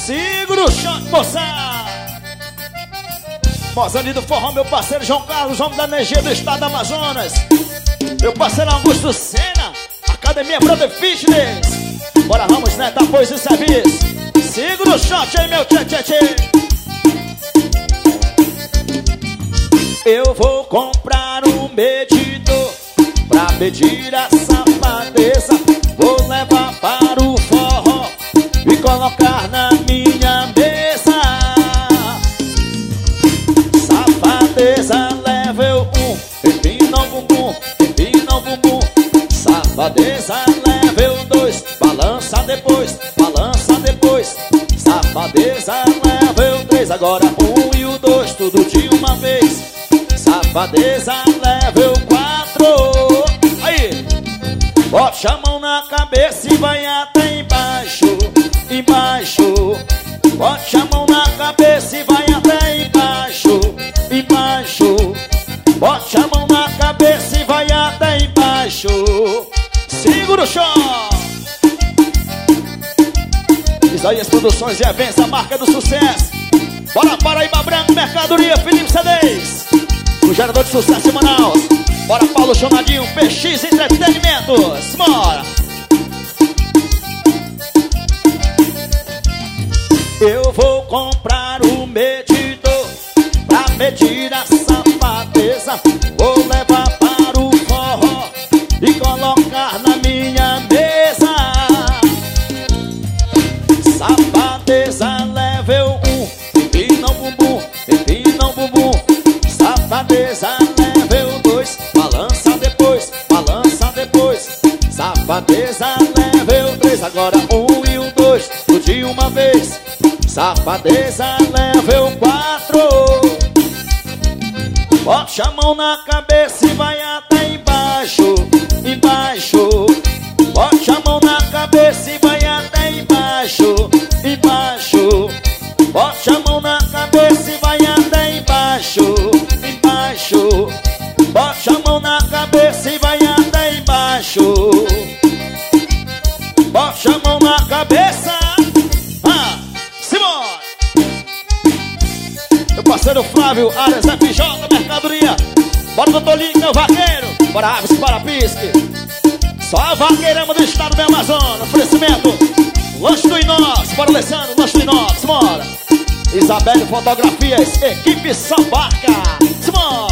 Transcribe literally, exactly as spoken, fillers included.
Segura o shot, moça. Mozani do forró, meu parceiro João Carlos, homem da energia do estado do Amazonas. Meu parceiro Augusto Sena, Academia Brother Fitness. Bora, vamos, né? Tá, pois e serviço. Segura o shot aí, meu tchê, tchê, tchê. Eu vou comprar um medidor pra medir a safadeza. Vou levar para o forró e colocar na minha mesa. Safadeza level um, empina o bumbum, empina o bumbum. Safadeza level dois, balança depois, balança depois. Safadeza level três, agora um e o dois, tudo de uma vez. Safadeza level quatro. Aí, bote a mão na cabeça e vai até embaixo, embaixo. Bote a mão na cabeça e vai até embaixo, embaixo. Bote a mão na cabeça e vai até embaixo. Segura o chão. Isaías Produções e Eventos, a marca do sucesso. Bora, Paraíba Branco, Mercadoria, Felipe Cedês, o gerador de sucesso em Manaus. Bora, Paulo Chonadinho, P X Entretenimentos. Bora. Eu vou comprar um medidor pra medir a safadeza. Vou levar para o forró e colocar na minha mesa. Safadeza level um, empina o bumbum, empina o bumbum. Safadeza level dois, balança depois, balança depois. Safadeza level três, agora um e o dois, tudo de uma vez. Safadeza level quatro. Bote a mão na cabeça e vai até embaixo, embaixo. Bote a mão na cabeça e vai até embaixo, embaixo. Bote a mão na cabeça e vai até embaixo, embaixo. Bote a mão na cabeça e vai até embaixo. Bote a mão na cabeça. Ah, Simone. Meu parceiro Flávio, Áreas F J, Mercadoria. Bora, doutor Lincoln, vaqueiro. Bora, Aves, para Pisque. Só a vaqueirama do estado do Amazonas. Oferecimento Lanche do Inox. Bora, Alessandro, Lanche do Inox. Bora. Isabelle Fotografias, equipe Sambarca. Bora.